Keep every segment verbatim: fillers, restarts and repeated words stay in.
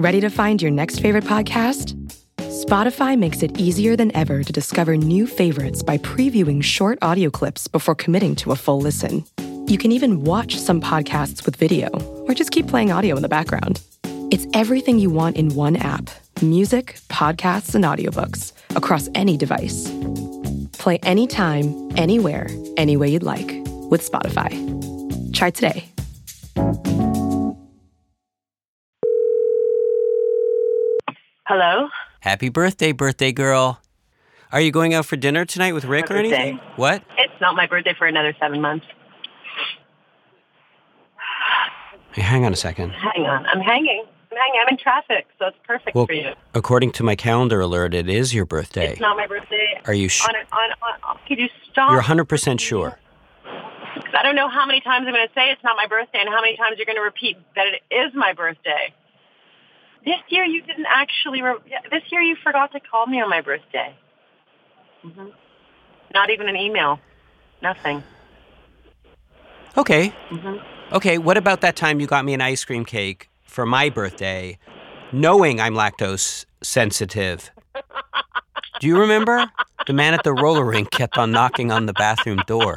Ready to find your next favorite podcast? Spotify makes it easier than ever to discover new favorites by previewing short audio clips before committing to a full listen. You can even watch some podcasts with video, or just keep playing audio in the background. It's everything you want in one app: music, podcasts, and audiobooks across any device. Play anytime, anywhere, any way you'd like with Spotify. Try today. Hello? Happy birthday, birthday girl. Are you going out for dinner tonight with Rick or anything? What? It's not my birthday for another seven months. Hey, hang on a second. Hang on. I'm hanging. I'm hanging. I'm in traffic, so it's perfect well, for you. According to my calendar alert, it is your birthday. It's not my birthday. Are you sure? On, on, on, could you stop? You're one hundred percent sure. I don't know how many times I'm going to say it's not my birthday and how many times you're going to repeat that it is my birthday. This year you didn't actually, re- this year you forgot to call me on my birthday. Mm-hmm. Not even an email. Nothing. Okay. Mm-hmm. Okay, what about that time you got me an ice cream cake for my birthday, knowing I'm lactose sensitive? Do you remember? The man at the roller rink kept on knocking on the bathroom door.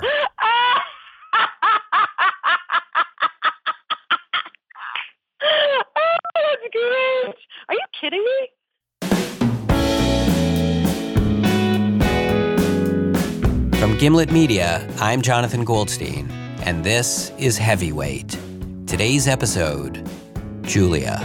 Great. Are you kidding me? From Gimlet Media, I'm Jonathan Goldstein, and this is Heavyweight. Today's episode, Julia.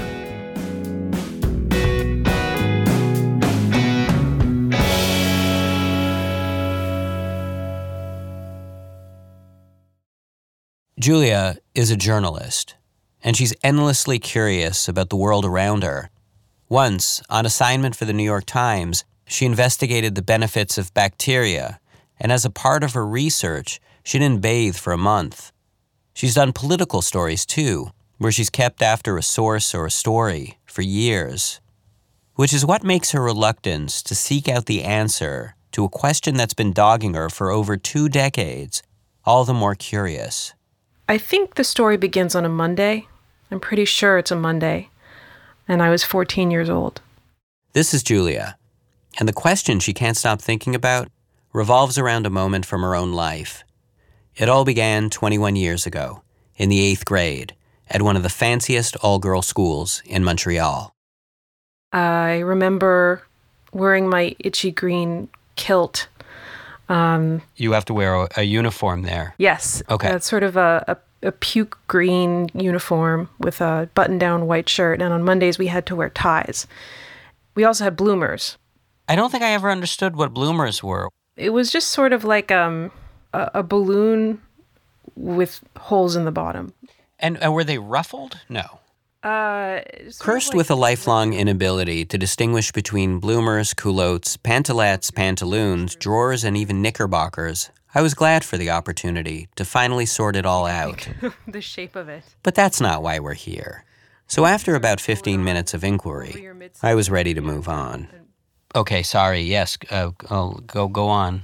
Julia is a journalist, and she's endlessly curious about the world around her. Once, on assignment for the New York Times, she investigated the benefits of bacteria, and as a part of her research, she didn't bathe for a month. She's done political stories, too, where she's kept after a source or a story for years, which is what makes her reluctance to seek out the answer to a question that's been dogging her for over two decades all the more curious. I think the story begins on a Monday. I'm pretty sure it's a Monday. And I was fourteen years old. This is Julia. And the question she can't stop thinking about revolves around a moment from her own life. It all began twenty-one years ago, in the eighth grade, at one of the fanciest all-girl schools in Montreal. I remember wearing my itchy green kilt. Um, you have to wear a, a uniform there. Yes. Okay. It's sort of a, a, a puke green uniform with a button-down white shirt. And on Mondays, we had to wear ties. We also had bloomers. I don't think I ever understood what bloomers were. It was just sort of like um, a, a balloon with holes in the bottom. And, and were they ruffled? No. Uh, Cursed like with a lifelong inability to distinguish between bloomers, culottes, pantalettes, pantaloons, drawers, and even knickerbockers, I was glad for the opportunity to finally sort it all out. The shape of it. But that's not why we're here. So after about fifteen minutes of inquiry, I was ready to move on. Okay, sorry, yes, uh, I'll go, go on.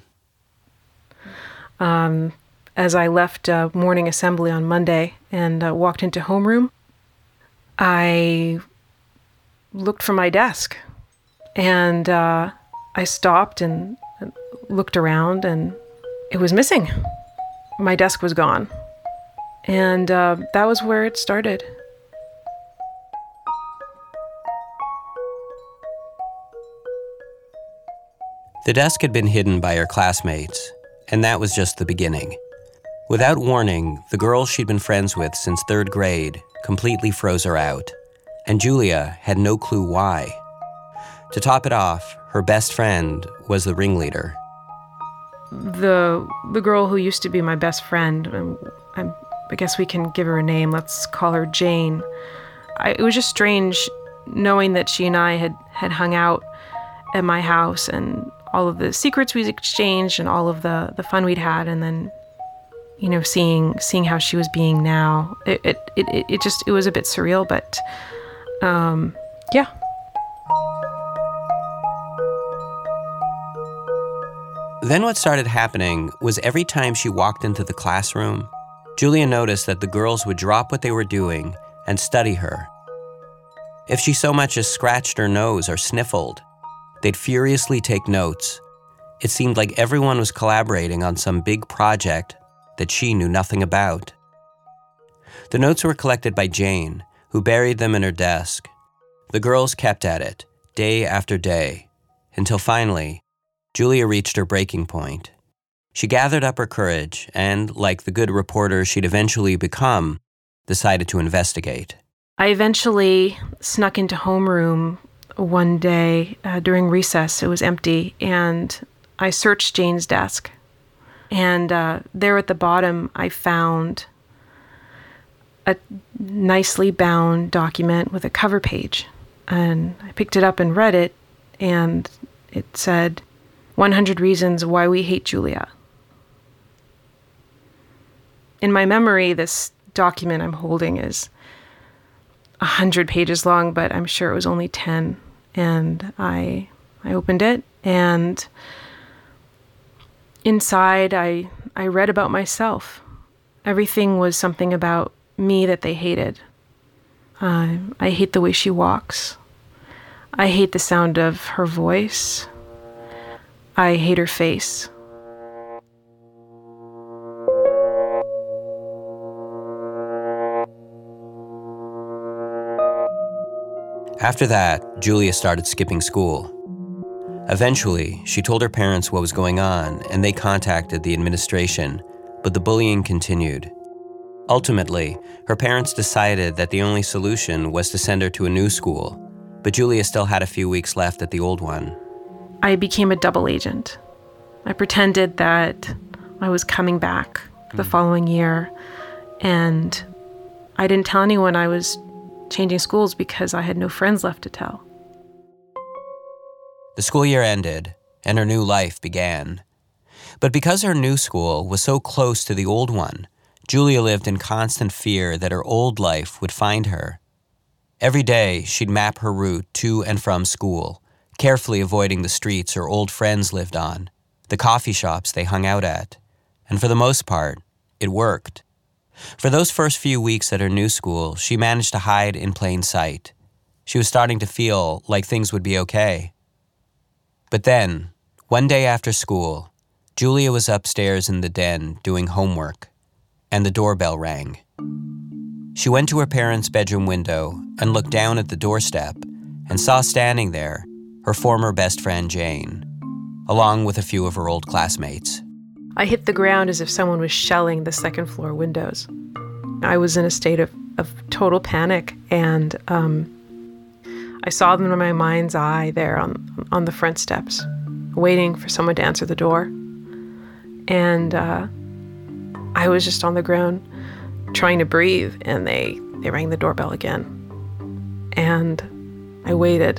Um, as I left uh, morning assembly on Monday and uh, walked into homeroom, I looked for my desk, and uh, I stopped and looked around, and it was missing. My desk was gone, and uh, that was where it started. The desk had been hidden by her classmates, and that was just the beginning. Without warning, the girl she'd been friends with since third grade completely froze her out, and Julia had no clue why. To top it off, her best friend was the ringleader. The the girl who used to be my best friend, um, I, I guess we can give her a name, let's call her Jane. I, it was just strange knowing that she and I had, had hung out at my house, and all of the secrets we'd exchanged and all of the, the fun we'd had, and then you know, seeing seeing how she was being now, it it, it, it just, it was a bit surreal, but um, yeah. Then what started happening was every time she walked into the classroom, Julia noticed that the girls would drop what they were doing and study her. If she so much as scratched her nose or sniffled, they'd furiously take notes. It seemed like everyone was collaborating on some big project that she knew nothing about. The notes were collected by Jane, who buried them in her desk. The girls kept at it, day after day, until finally, Julia reached her breaking point. She gathered up her courage and, like the good reporter she'd eventually become, decided to investigate. I eventually snuck into homeroom one day uh, during recess. It was empty, and I searched Jane's desk. And uh, there at the bottom, I found a nicely bound document with a cover page. And I picked it up and read it, and it said, one hundred Reasons Why We Hate Julia. In my memory, this document I'm holding is one hundred pages long, but I'm sure it was only ten. And I I opened it, and inside I I read about myself. Everything was something about me that they hated. Uh, I hate the way she walks. I hate the sound of her voice. I hate her face. After that, Julia started skipping school. Eventually, she told her parents what was going on, and they contacted the administration, but the bullying continued. Ultimately, her parents decided that the only solution was to send her to a new school, but Julia still had a few weeks left at the old one. I became a double agent. I pretended that I was coming back the mm. following year, and I didn't tell anyone I was changing schools because I had no friends left to tell. The school year ended, and her new life began. But because her new school was so close to the old one, Julia lived in constant fear that her old life would find her. Every day, she'd map her route to and from school, carefully avoiding the streets her old friends lived on, the coffee shops they hung out at. And for the most part, it worked. For those first few weeks at her new school, she managed to hide in plain sight. She was starting to feel like things would be okay. But then, one day after school, Julia was upstairs in the den doing homework, and the doorbell rang. She went to her parents' bedroom window and looked down at the doorstep and saw standing there her former best friend Jane, along with a few of her old classmates. I hit the ground as if someone was shelling the second floor windows. I was in a state of, of total panic, and um, I saw them in my mind's eye there on, on the front steps, waiting for someone to answer the door. And uh, I was just on the ground trying to breathe, and they, they rang the doorbell again. And I waited.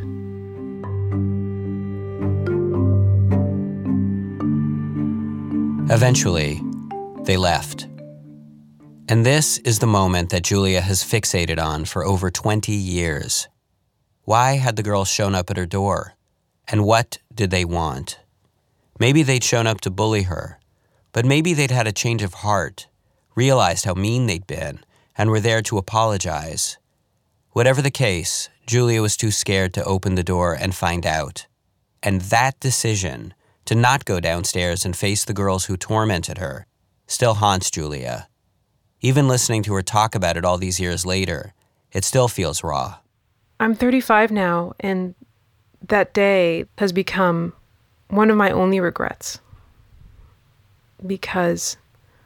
Eventually, they left. And this is the moment that Julia has fixated on for over twenty years. Why had the girls shown up at her door? And what did they want? Maybe they'd shown up to bully her, but maybe they'd had a change of heart, realized how mean they'd been, and were there to apologize. Whatever the case, Julia was too scared to open the door and find out. And that decision, to not go downstairs and face the girls who tormented her, still haunts Julia. Even listening to her talk about it all these years later, it still feels raw. I'm thirty-five now, and that day has become one of my only regrets. Because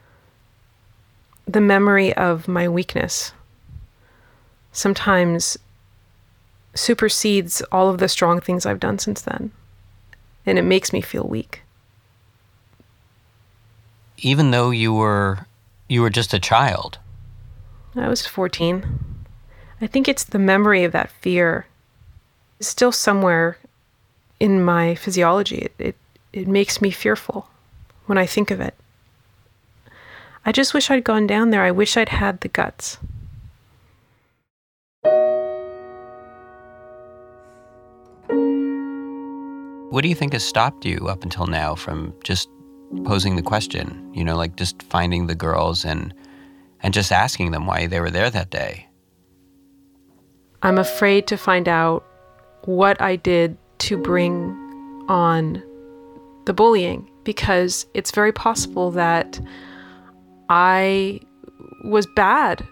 the memory of my weakness sometimes supersedes all of the strong things I've done since then. And it makes me feel weak. Even though you were you were just a child? I was fourteen. I think it's the memory of that fear. It's still somewhere in my physiology. It, it, it makes me fearful when I think of it. I just wish I'd gone down there. I wish I'd had the guts. What do you think has stopped you up until now from just posing the question? You know, like just finding the girls and and just asking them why they were there that day? I'm afraid to find out what I did to bring on the bullying, because it's very possible that I was bad.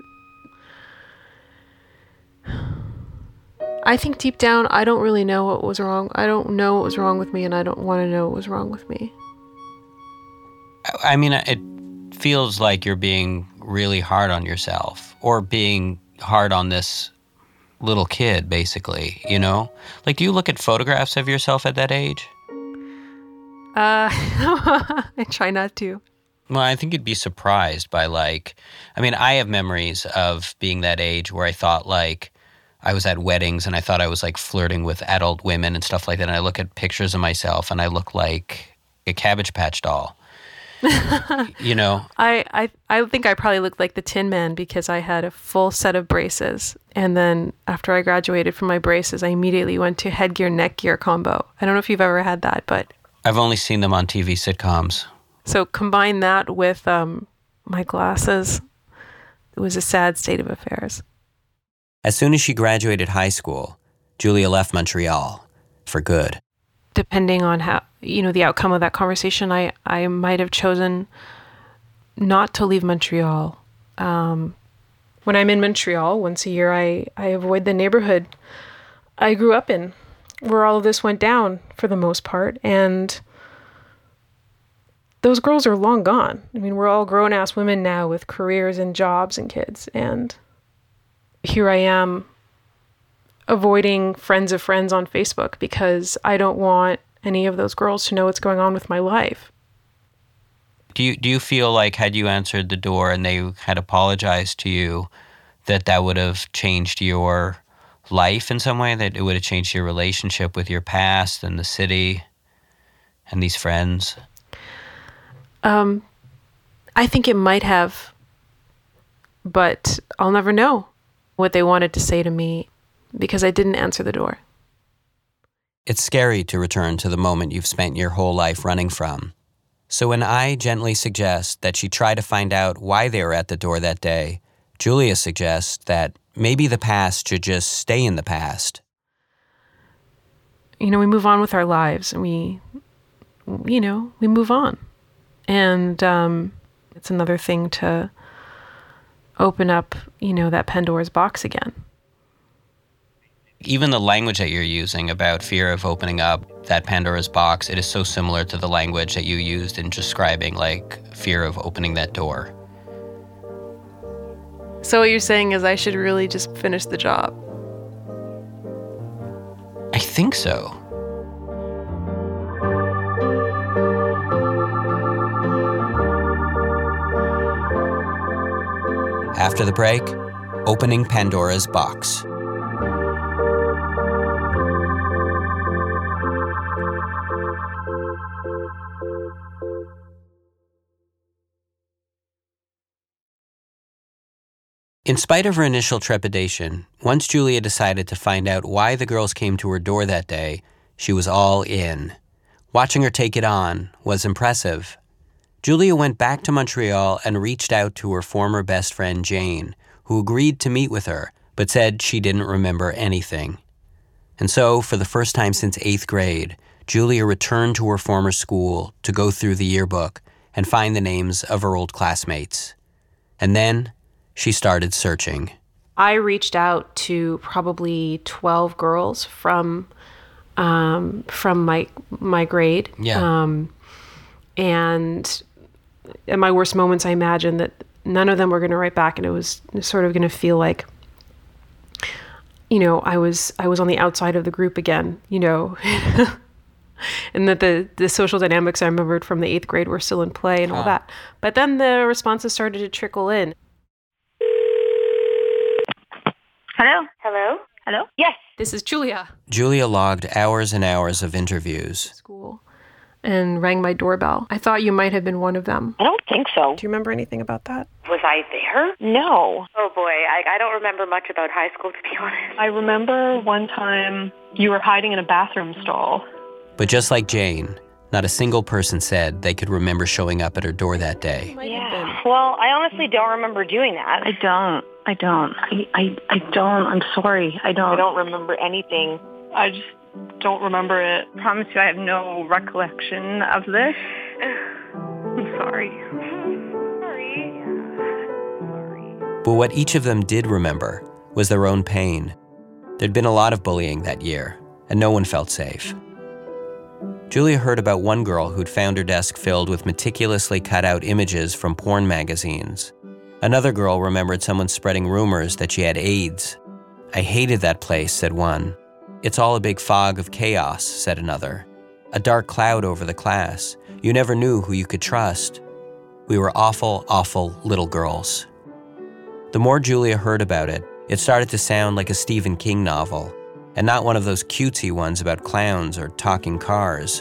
I think deep down, I don't really know what was wrong. I don't know what was wrong with me, and I don't want to know what was wrong with me. I mean, it feels like you're being really hard on yourself, or being hard on this little kid, basically, you know? Like, do you look at photographs of yourself at that age? Uh, I try not to. Well, I think you'd be surprised by, like, I mean, I have memories of being that age where I thought, like, I was at weddings and I thought I was, like, flirting with adult women and stuff like that. And I look at pictures of myself and I look like a Cabbage Patch doll. You know? I, I, I think I probably looked like the Tin Man because I had a full set of braces. And then after I graduated from my braces, I immediately went to headgear, neckgear combo. I don't know if you've ever had that, but... I've only seen them on T V sitcoms. So combine that with um, my glasses. It was a sad state of affairs. As soon as she graduated high school, Julia left Montreal for good. Depending on how, you know, the outcome of that conversation, I, I might have chosen not to leave Montreal. Um, when I'm in Montreal, once a year, I, I avoid the neighborhood I grew up in, where all of this went down for the most part. And those girls are long gone. I mean, we're all grown-ass women now with careers and jobs and kids. And here I am avoiding friends of friends on Facebook because I don't want any of those girls to know what's going on with my life. Do you do you feel like had you answered the door and they had apologized to you, that that would have changed your life in some way, that it would have changed your relationship with your past and the city and these friends? Um, I think it might have, but I'll never know what they wanted to say to me because I didn't answer the door. It's scary to return to the moment you've spent your whole life running from. So when I gently suggest that she try to find out why they were at the door that day, Julia suggests that maybe the past should just stay in the past. You know, we move on with our lives and we, you know, we move on. And um, it's another thing to open up, you know, that Pandora's box again. Even the language that you're using about fear of opening up that Pandora's box, it is so similar to the language that you used in describing, like, fear of opening that door. So what you're saying is I should really just finish the job? I think so. After the break, opening Pandora's box. In spite of her initial trepidation, once Julia decided to find out why the girls came to her door that day, she was all in. Watching her take it on was impressive. Julia went back to Montreal and reached out to her former best friend Jane, who agreed to meet with her, but said she didn't remember anything. And so, for the first time since eighth grade, Julia returned to her former school to go through the yearbook and find the names of her old classmates. And then she started searching. I reached out to probably twelve girls from um, from my my grade. Yeah. Um, and at my worst moments, I imagined that none of them were going to write back, and it was sort of going to feel like, you know, I was I was on the outside of the group again, you know, and that the the social dynamics I remembered from the eighth grade were still in play and all huh. that. But then the responses started to trickle in. Hello? Hello? Hello? Yes. This is Julia. Julia logged hours and hours of interviews. School. And rang my doorbell. I thought you might have been one of them. I don't think so. Do you remember anything about that? Was I there? No. Oh, boy. I, I don't remember much about high school, to be honest. I remember one time you were hiding in a bathroom stall. But just like Jane, not a single person said they could remember showing up at her door that day. Yeah. Well, I honestly don't remember doing that. I don't. I don't. I, I, I don't. I'm sorry. I don't. I don't remember anything. I just don't remember it. I promise you I have no recollection of this. I'm sorry. Sorry. Sorry. But what each of them did remember was their own pain. There'd been a lot of bullying that year, and no one felt safe. Julia heard about one girl who'd found her desk filled with meticulously cut out images from porn magazines. Another girl remembered someone spreading rumors that she had AIDS. "I hated that place," said one. "It's all a big fog of chaos," said another. "A dark cloud over the class. You never knew who you could trust." We were awful, awful little girls. The more Julia heard about it, it started to sound like a Stephen King novel, and not one of those cutesy ones about clowns or talking cars.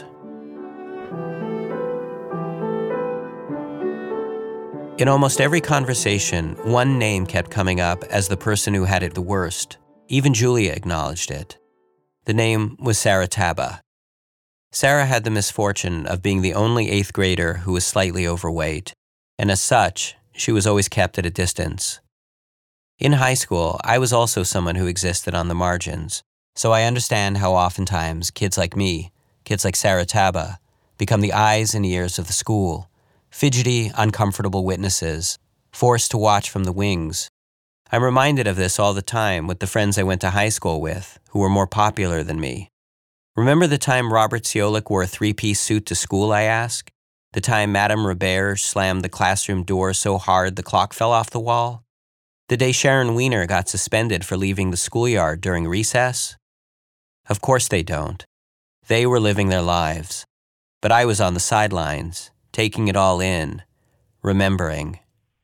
In almost every conversation, one name kept coming up as the person who had it the worst. Even Julia acknowledged it. The name was Sarah Taba. Sarah had the misfortune of being the only eighth grader who was slightly overweight, and as such, she was always kept at a distance. In high school, I was also someone who existed on the margins, so I understand how oftentimes kids like me, kids like Sarah Taba, become the eyes and ears of the school, fidgety, uncomfortable witnesses, forced to watch from the wings. I'm reminded of this all the time with the friends I went to high school with, who were more popular than me. Remember the time Robert Ciolik wore a three-piece suit to school, I ask? The time Madame Robert slammed the classroom door so hard the clock fell off the wall? The day Sharon Weiner got suspended for leaving the schoolyard during recess? Of course they don't. They were living their lives. But I was on the sidelines, taking it all in, remembering.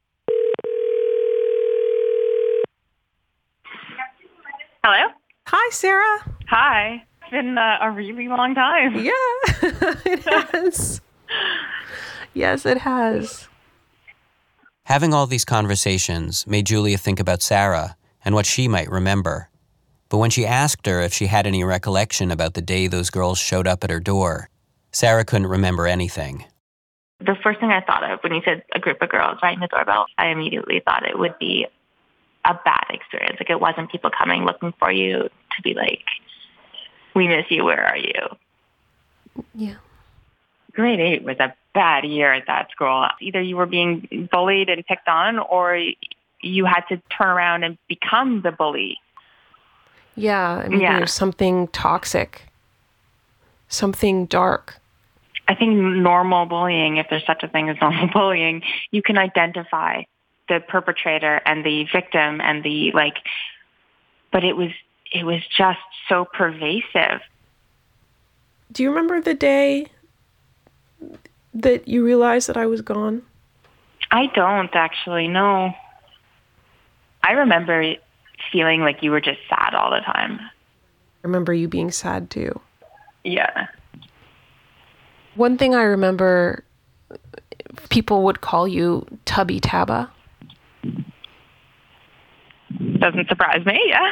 Hello? Hi, Sarah. Hi. It's been uh, a really long time. Yeah, it has. Yes, it has. Having all these conversations made Julia think about Sarah and what she might remember. But when she asked her if she had any recollection about the day those girls showed up at her door, Sarah couldn't remember anything. The first thing I thought of when you said a group of girls ringing the doorbell, I immediately thought it would be a bad experience. Like, it wasn't people coming looking for you to be like, "We miss you, where are you?" Yeah. Grade eight was a bad year at that school. Either you were being bullied and picked on, or you had to turn around and become the bully. Yeah, I mean, Yeah. there's something toxic, something dark. I think normal bullying, if there's such a thing as normal bullying, you can identify the perpetrator and the victim and the, like, but it was, it was just so pervasive. Do you remember the day that you realized that I was gone? I don't actually, no. I remember feeling like you were just sad all the time. I remember you being sad too. Yeah. One thing I remember, people would call you Tubby Taba. Doesn't surprise me, yeah.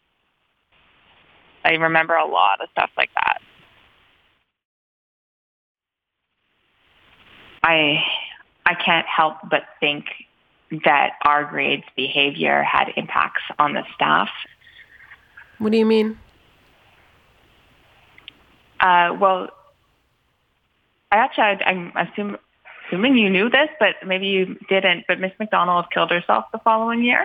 I remember a lot of stuff like that. I I can't help but think that our grade's behavior had impacts on the staff. What do you mean? Uh, well, I actually, I, I'm assume, assuming you knew this, but maybe you didn't, but Miss McDonald killed herself the following year.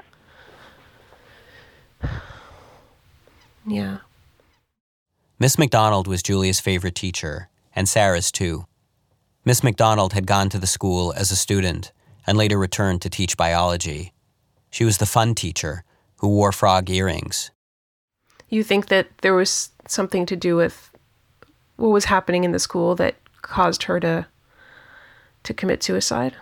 Yeah. Miss McDonald was Julia's favorite teacher, and Sarah's too. Miss McDonald had gone to the school as a student and later returned to teach biology. She was the fun teacher who wore frog earrings. You think that there was something to do with what was happening in the school that caused her to to commit suicide?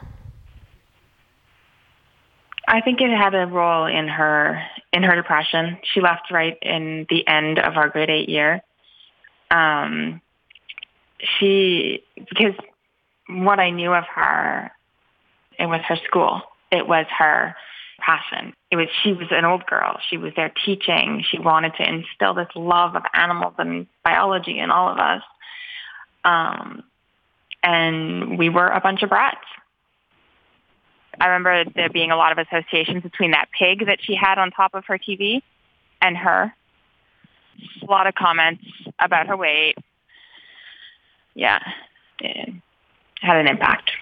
I think it had a role in her in her depression. She left right in the end of our grade eight year. Um, she because what I knew of her, it was her school. It was her passion. It was she was an old girl. She was there teaching. She wanted to instill this love of animals and biology in all of us. Um, and we were a bunch of brats. I remember there being a lot of associations between that pig that she had on top of her T V and her. A lot of comments about her weight. Yeah, it had an impact.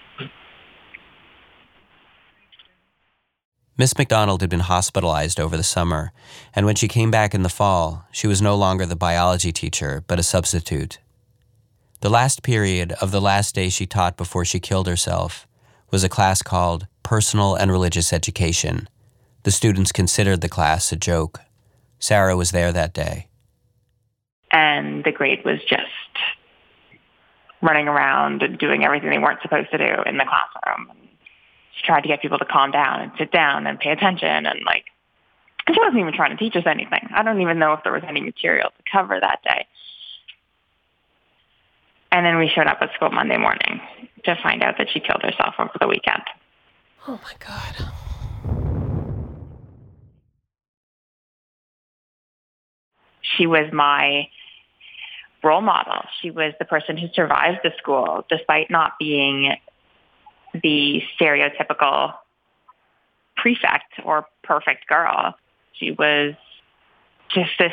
Miss McDonald had been hospitalized over the summer, and when she came back in the fall, she was no longer the biology teacher, but a substitute. The last period of the last day she taught before she killed herself was a class called Personal and Religious Education. The students considered the class a joke. Sarah was there that day. And the grade was just running around and doing everything they weren't supposed to do in the classroom. She tried to get people to calm down and sit down and pay attention. And like, she wasn't even trying to teach us anything. I don't even know if there was any material to cover that day. And then we showed up at school Monday morning to find out that she killed herself over the weekend. Oh my God. She was my role model. She was the person who survived the school despite not being the stereotypical prefect or perfect girl. She was just this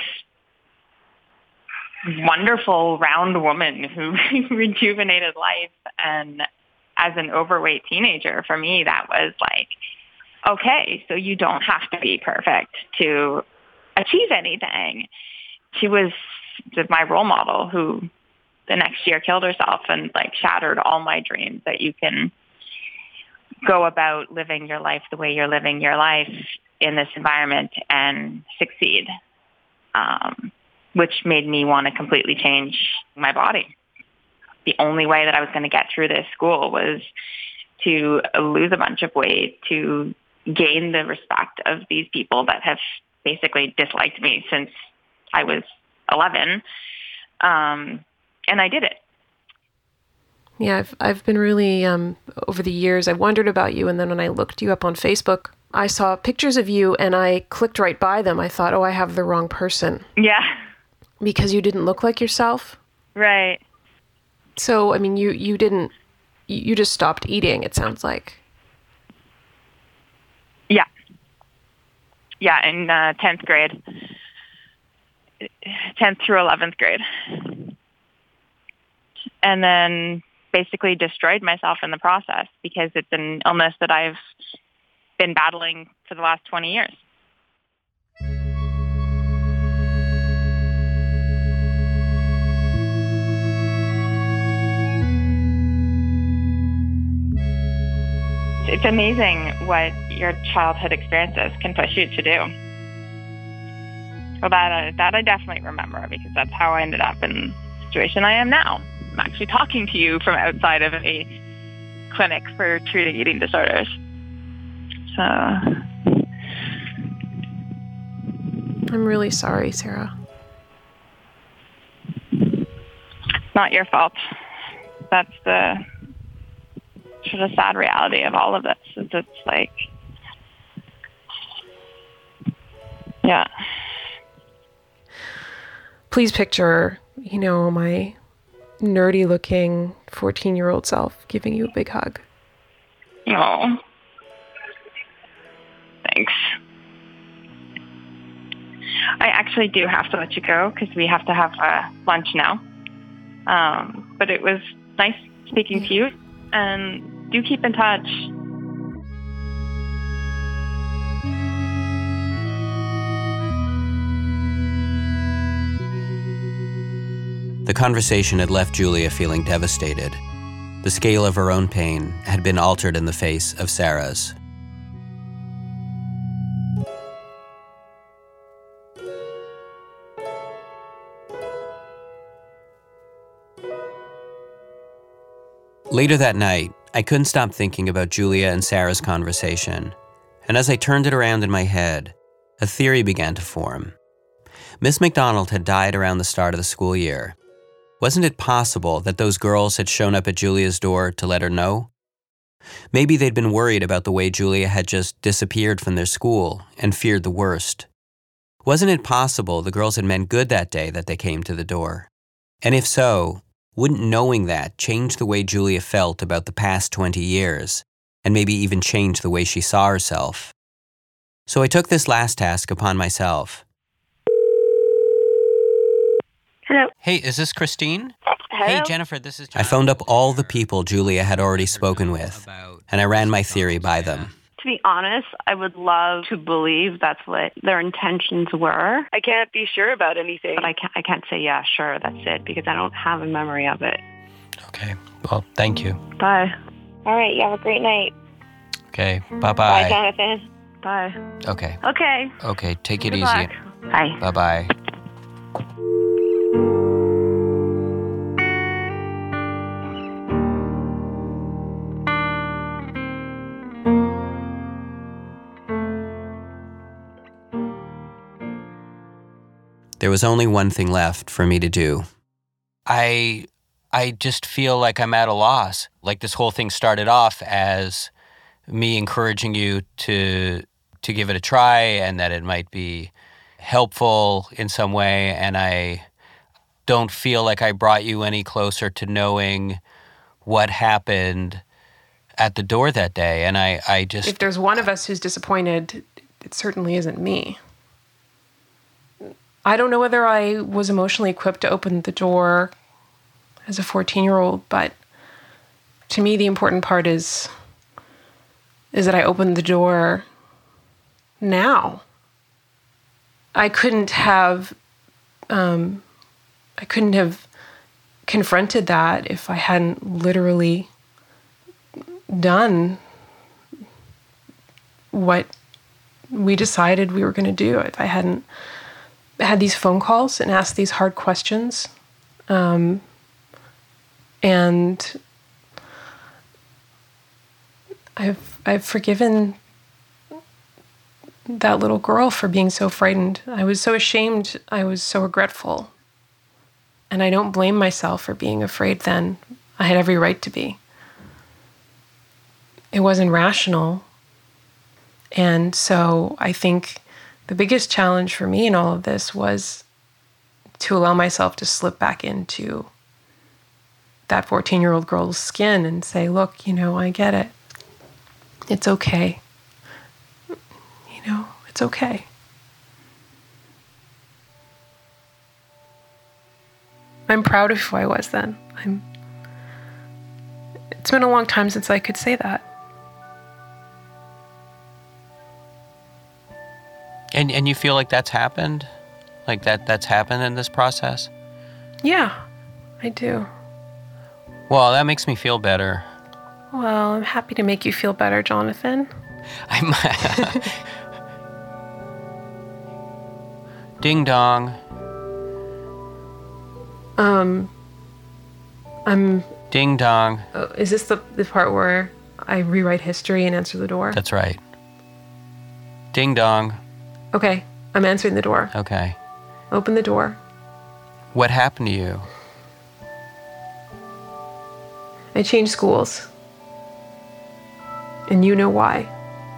wonderful round woman who rejuvenated life. And as an overweight teenager, for me, that was like, okay, so you don't have to be perfect to achieve anything. She was my role model who the next year killed herself and like shattered all my dreams that you can go about living your life the way you're living your life in this environment and succeed, um, which made me want to completely change my body. The only way that I was going to get through this school was to lose a bunch of weight, to gain the respect of these people that have basically disliked me since I was eleven. Um, and I did it. Yeah, I've I've been really, um, over the years, I wondered about you, and then when I looked you up on Facebook, I saw pictures of you, and I clicked right by them. I thought, oh, I have the wrong person. Yeah. Because you didn't look like yourself? Right. So, I mean, you, you didn't, you just stopped eating, it sounds like. Yeah. Yeah, in uh, tenth grade. tenth through eleventh grade. And then basically destroyed myself in the process because it's an illness that I've been battling for the last twenty years. It's amazing what your childhood experiences can push you to do. Well, that, uh, that I definitely remember because that's how I ended up in the situation I am now. I'm actually talking to you from outside of a clinic for treating eating disorders. So I'm really sorry, Sarah. Not your fault. That's the sort of sad reality of all of this. Is it's like, yeah. Please picture, you know, my nerdy-looking fourteen-year-old self giving you a big hug. Oh. Thanks. I actually do have to let you go because we have to have uh, lunch now. Um, but it was nice speaking to you, and do keep in touch. The conversation had left Julia feeling devastated. The scale of her own pain had been altered in the face of Sarah's. Later that night, I couldn't stop thinking about Julia and Sarah's conversation, and as I turned it around in my head, a theory began to form. Miss McDonald had died around the start of the school year. Wasn't it possible that those girls had shown up at Julia's door to let her know? Maybe they'd been worried about the way Julia had just disappeared from their school and feared the worst. Wasn't it possible the girls had meant good that day that they came to the door? And if so, wouldn't knowing that change the way Julia felt about the past twenty years? and maybe even change the way she saw herself. So I took this last task upon myself. Hello. Hey, is this Christine? Hello. Hey, Jennifer, this is John. I phoned up all the people Julia had already spoken with, and I ran my theory by them. To be honest, I would love to believe that's what their intentions were. I can't be sure about anything. But I can't, I can't say, yeah, sure, that's it, because I don't have a memory of it. Okay, well, thank you. Bye. All right, you have a great night. Okay, bye-bye. Bye, Jonathan. Bye. Okay. Okay. Okay, take it Good easy. luck. Bye. Bye-bye. There was only one thing left for me to do. I I just feel like I'm at a loss. Like this whole thing started off as me encouraging you to to give it a try and that it might be helpful in some way, and I don't feel like I brought you any closer to knowing what happened at the door that day. And I, I just... If there's one of us who's disappointed, it certainly isn't me. I don't know whether I was emotionally equipped to open the door as a fourteen-year-old, but to me the important part is is that I opened the door now. I couldn't have um, I couldn't have confronted that if I hadn't literally done what we decided we were going to do. If I hadn't had these phone calls and asked these hard questions, um, and I've I've forgiven that little girl for being so frightened. I was so ashamed. I was so regretful. And I don't blame myself for being afraid then. I had every right to be. It wasn't rational. And so I think the biggest challenge for me in all of this was to allow myself to slip back into that fourteen-year-old girl's skin and say, look, you know, I get it. It's okay. You know, it's okay. I'm proud of who I was then. I'm. It's been a long time since I could say that. And and you feel like that's happened? Like that that's happened in this process? Yeah, I do. Well, that makes me feel better. Well, I'm happy to make you feel better, Jonathan. I'm Ding dong. Um, I'm... Ding dong. Oh, is this the, the part where I rewrite history and answer the door? That's right. Ding dong. Okay, I'm answering the door. Okay. Open the door. What happened to you? I changed schools. And you know why.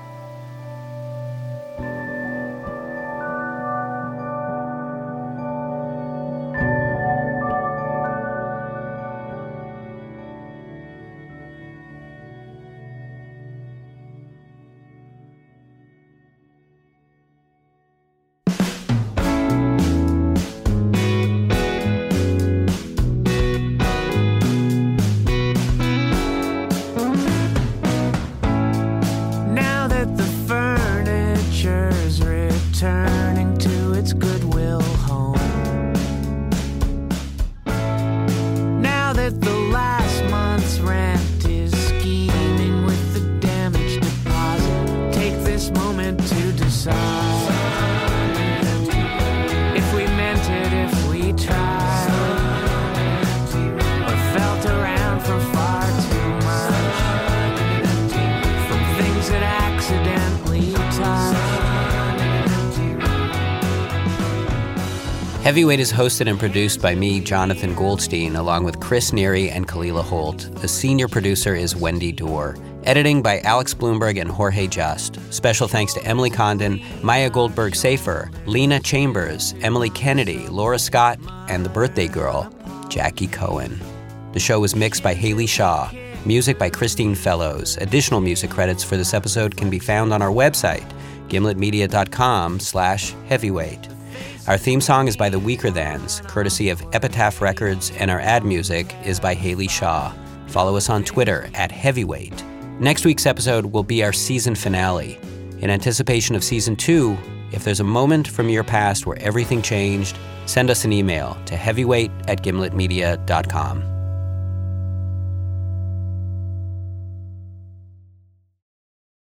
Heavyweight is hosted and produced by me, Jonathan Goldstein, along with Chris Neary and Kalila Holt. The senior producer is Wendy Dorr. Editing by Alex Bloomberg and Jorge Just. Special thanks to Emily Condon, Maya Goldberg-Safer, Lena Chambers, Emily Kennedy, Laura Scott, and the birthday girl, Jackie Cohen. The show was mixed by Haley Shaw. Music by Christine Fellows. Additional music credits for this episode can be found on our website, gimletmedia.com slash heavyweight. Our theme song is by The Weaker Thans, courtesy of Epitaph Records, and our ad music is by Haley Shaw. Follow us on Twitter at Heavyweight. Next week's episode will be our season finale. In anticipation of season two, if there's a moment from your past where everything changed, send us an email to heavyweight at gimletmedia dot com.